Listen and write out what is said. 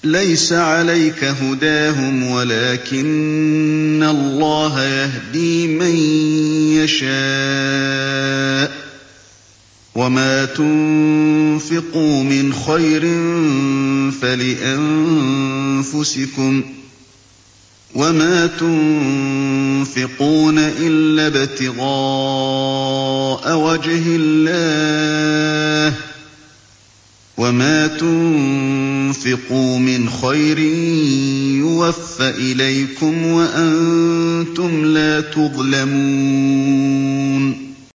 لَيْسَ عَلَيْكَ هُدَاهُمْ وَلَٰكِنَّ اللَّهَ يَهْدِي مَن يَشَاءُ ۗ وَمَا تُنفِقُوا مِنْ خَيْرٍ فَلِأَنفُسِكُمْ ۚ وَمَا تُنفِقُونَ إِلَّا ابْتِغَاءَ وَجْهِ اللَّهِ ۚ وَمَا تُنفِقُوا مِنْ خَيْرٍ يُوَفَّ إِلَيْكُمْ وَأَنتُمْ لَا تُظْلَمُونَ